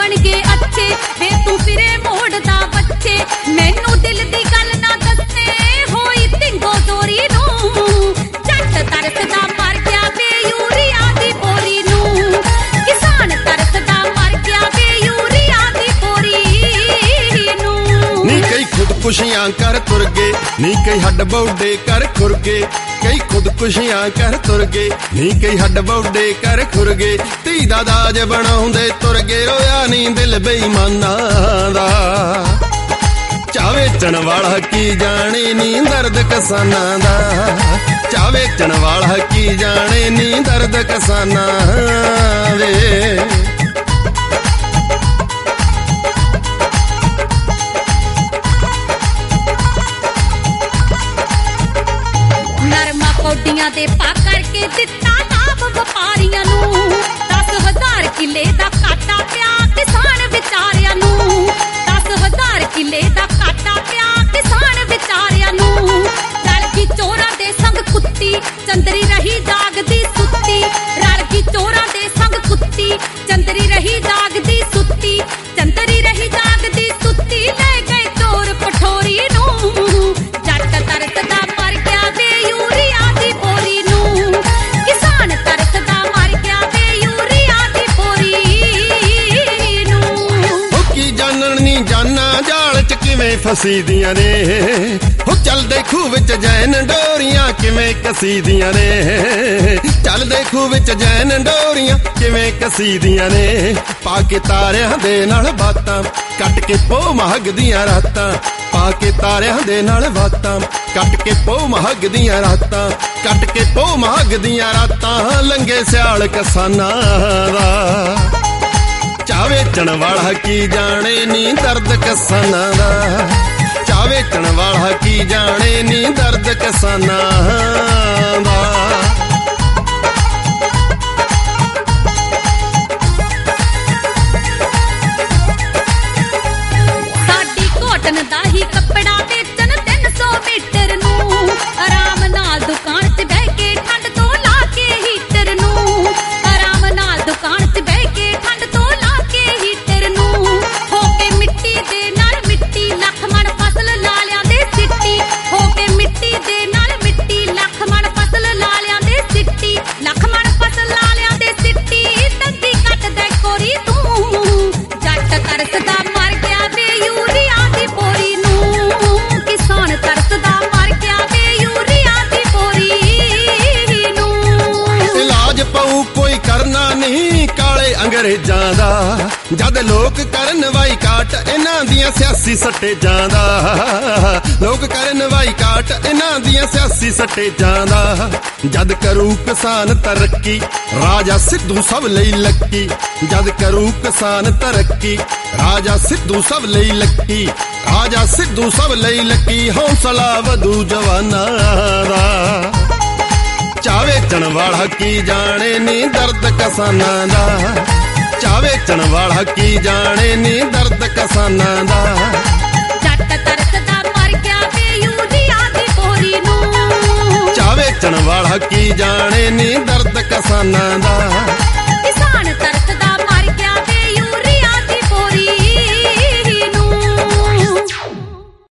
ਜਾਣਗੇ ਅੱਛੇ ਵੇ ਤੂੰ ਫਿਰੇ ਮੋੜਦਾ ਬੱਚੇ ਮੈਨੂੰ ਦਿਲ ਦੀ ਗੱਲ ਨਾ ਦੱਸੇ ਹੋਈ ਤਿੰਗੋ ਦੋਰੀ ਨੂੰ ਜੱਟ ਤਰਸਦਾ ਮਰ ਗਿਆ ਵੇ ਯੂਰੀਆ ਦੀ ਬੋਰੀ ਨੂੰ ਕਿਸਾਨ ਤਰਸਦਾ ਮਰ ਗਿਆ ਵੇ ਯੂਰੀਆ ਦੀ ਬੋਰੀ ਨੂੰ ਨੀ ਕਈ ਖੁਦਕੁਸ਼ੀਆਂ ਕਰ ਤੁਰ ਗਏ ਨੀ ਕਈ ਹੱਡ ਬੌਡੇ ਕਰ ਖੁਰ ਗਏ ਕਈ ਖੁਦਕੁਸ਼ੀਆਂ ਕਰ ਤੁਰ ਗਏ ਨੀ ਕਈ ਹੱਡ ਬੌਡੇ ਕਰ ਖੁਰ ਗਏ ਧੀ ਦਾ ਦਾਜ ਬਣਾਉਂਦੇ ਤੁਰ ਗਏ ਰੋਇਆ ਨੀ ਦਿਲ ਬੇਈਮਾਨਾਂ ਦਾ ਚਾਹ ਵੇਚਣ ਵਾਲਾ ਕੀ ਜਾਣੇ ਨੀ ਦਰਦ ਕਿਸਾਨਾਂ ਦਾ ਚਾਹ ਵੇਚਣ ਵਾਲਾ ਕੀ ਜਾਣੇ ਨੀ ਦਰਦ ਕਿਸਾਨਾਂ ਦੇ ਨਰਮਾ ਕੌਡੀਆਂ ਦੇ ਪਾ ਕਰਕੇ ਦਿੱਤਾ ਲਾਭ ਵਪਾਰੀਆਂ ਨੂੰ 10,000 ਕਿੱਲੇ ਦਾ ਘਾਟਾ ਪਿਆ ਕਿਸਾਨ ਵਿਚਾਰਿਆਂ ਨੂੰ 10,000 ਕਿੱਲੇ ਦਾ ਘਾਟਾ ਪਿਆ ਕਿਸਾਨ ਵਿਚਾਰਿਆਂ ਨੂੰ ਰਲ ਗਈ ਚੋਰਾਂ ਦੇ ਸੰਗ ਕੁੱਤੀ ਚੰਦਰੀ ਰਹੀ ਜਾਗਦੀ ਸੁੱਤੀ ਰਲ ਗਈ ਚੋਰਾਂ ਦੇ ਸੰਗ ਕੁੱਤੀ ਚੰਦਰੀ ਰਹੀ ਜਾਗਦੀ ਸੁੱਤੀ ਚੰਦਰੀ ਰਹੀ ਜਾਗਦੀ ਸੁੱਤੀ ਲੈ ਗਏ ਚੋਰ ਪਠੋਰੀ ਨੂੰ ਜੱਟ ਤਰਸਦਾ ਮਰ ਗਿਆ ਵੇ ਯੂਰੀਆ ਦੀ ਬੋਰੀ ਨੂੰ ਕਿਸਾਨ ਤਰਸਦਾ ਮਰ ਗਿਆ ਵੇ ਯੂਰੀਆ ਦੀ ਬੋਰੀ ਨੂੰ ਹੋ ਕੀ ਜਾਣਨ ਨੀ ਜਾਨਾ ਜਾਲ ਚ ਕਿਵੇਂ ਫਸੀ ਦੀਆਂ ਨੇ ਹੋ ਚੱਲਦੇ ਖੂਹ ਵਿੱਚ ਜੈਨ ਡੋਰੀਆਂ ਕਿਵੇਂ ਕਸੀਦੀਆਂ ਨੇ ਚੱਲਦੇ ਖੂਹ ਵਿੱਚ ਜੈਨ ਡੋਰੀਆਂ ਕਿਵੇਂ ਕਸੀਦੀਆਂ ਨੇ ਪਾ ਕੇ ਤਾਰਿਆਂ ਦੇ ਨਾਲ ਬਾਤਾਂ ਕੱਟ ਕੇ ਪੋ ਮਹਗਦੀਆਂ ਰਾਤਾਂ ਪਾ ਕੇ ਤਾਰਿਆਂ ਦੇ ਨਾਲ ਬਾਤਾਂ ਕੱਟ ਕੇ ਪੋ ਮਹਗਦੀਆਂ ਰਾਤਾਂ ਕੱਟ ਕੇ ਪੋ ਮਹਗਦੀਆਂ ਰਾਤਾਂ ਲੰਗੇ ਸਿਆਲ ਕਿਸਾਨਾਂ ਦਾ ਚਾਹ ਵੇਚਣ ਵਾਲਾ ਕੀ ਜਾਣੇ ਨੀ ਦਰਦ ਕਿਸਾਨਾਂ ਦਾ ਚਾਹ ਵੇਚਣ ਵਾਲਾ ਕੀ ਜਾਣੇ ਨੀ ਦਰਦ ਕਿਸਾਨਾਂ ਦਾ ਸਾਡੀ ਕੋਟਨ ਦਾ ਹੀ ਕੱਪੜਾ ਵੇਚਣ 300 ਮੀਟਰ ਨੂੰ ਆਰਾਮ ਨਾਲ ਦੁਕਾਨ 'ਚ ਬਹਿ ਕੇ ਠੰਡ ਤੋਂ ਲਾ ਕੇ ਹੀਟਰ ਨੂੰ ਆਰਾਮ ਨਾਲ ਦੁਕਾਨ 'ਚ ਬਹਿ ਕੇ ਠੰਡ ਤੋਂ ਲਾ ਕੇ ਹੀਟਰ ਨੂੰ ਹੋ ਕੇ ਮਿੱਟੀ ਦੇ ਨਾਲ ਮਿੱਟੀ ਲੱਖ ਮਣ ਫਸਲ ਲਾਲਿਆਂ ਦੇ ਸਿੱਟੀ ਹੋ ਕੇ ਮਿੱਟੀ ਦੇ ਨਾਲ ਮਿੱਟੀ ਲੱਖ ਮਣ ਫਸਲ ਲਾਲਿਆਂ ਦੇ ਸਿੱਟੀ ਲੱਖ ਮਣ ਫਸਲ ਲਾਲਿਆਂ ਦੇ ਸਿੱਟੀ ਤੰਦੀ ਕੱਟਦੇ ਕੋਰੀ ਤੂੰ ਜੱਟ ਤਰਸਦਾ ਮਰ ਗਿਆ ਵੇ ਯੂਰੀਆ ਦੀ ਬੋਰੀ ਨੂੰ ਕਿਸਾਨ ਤਰਸਦਾ ਮਰ ਗਿਆ ਵੇ ਯੂਰੀਆ ਦੀ ਬੋਰੀ ਨੂੰ ਇਲਾਜ ਪਊ ਕੋਈ ਕਰਨਾ ਨਹੀਂ ਕਾਲੇ ਅੰਗਰੇਜ਼ਾਂ ਦਾ ਜਦ ਲੋਕ ਕਰਨ ਵਾਈਕਾਟ ਇਹਨਾਂ ਦੀਆਂ ਸਿਆਸੀ ਸੱਟੇ ਜਾਂਦਾ ਲੋਕ ਕਰਨ ਵਾਈਕਾਟ ਇਹਨਾਂ ਦੀਆਂ ਸਿਆਸੀ ਸੱਟੇ ਜਾਂਦਾ ਜਦ ਕਰੂ ਕਿਸਾਨ ਤਰੱਕੀ ਰਾਜਾ ਸਿੱਧੂ ਸਭ ਲਈ ਲੱਕੀ ਜਦ ਕਰੂ ਕਿਸਾਨ ਤਰੱਕੀ ਰਾਜਾ ਸਿੱਧੂ ਸਭ ਲਈ ਲੱਕੀ ਰਾਜਾ ਸਿੱਧੂ ਸਭ ਲਈ ਲੱਕੀ ਹੌਸਲਾ ਵਧੂ ਜਵਾਨਾਂ ਦਾ ਚਾਹ ਵੇਚਣ ਵਾਲਾ ਕੀ ਜਾਣੇ ਨੀ ਦਰਦ ਕਿਸਾਨਾਂ ਦਾ ਚਾਹ ਵੇਚਣ ਵਾਲਾ ਕੀ ਜਾਣੇ ਨੀ ਦਰਦ ਕਿਸਾਨਾਂ ਦਾ ਜੱਟ ਤਰਸਦਾ ਮਰ ਗਿਆ ਵੇ ਯੂਰੀਆ ਦੀ ਬੋਰੀ ਨੂੰ ਚਾਹ ਵੇਚਣ ਵਾਲਾ ਕੀ ਜਾਣੇ ਨੀ ਦਰਦ ਕਿਸਾਨਾਂ ਦਾ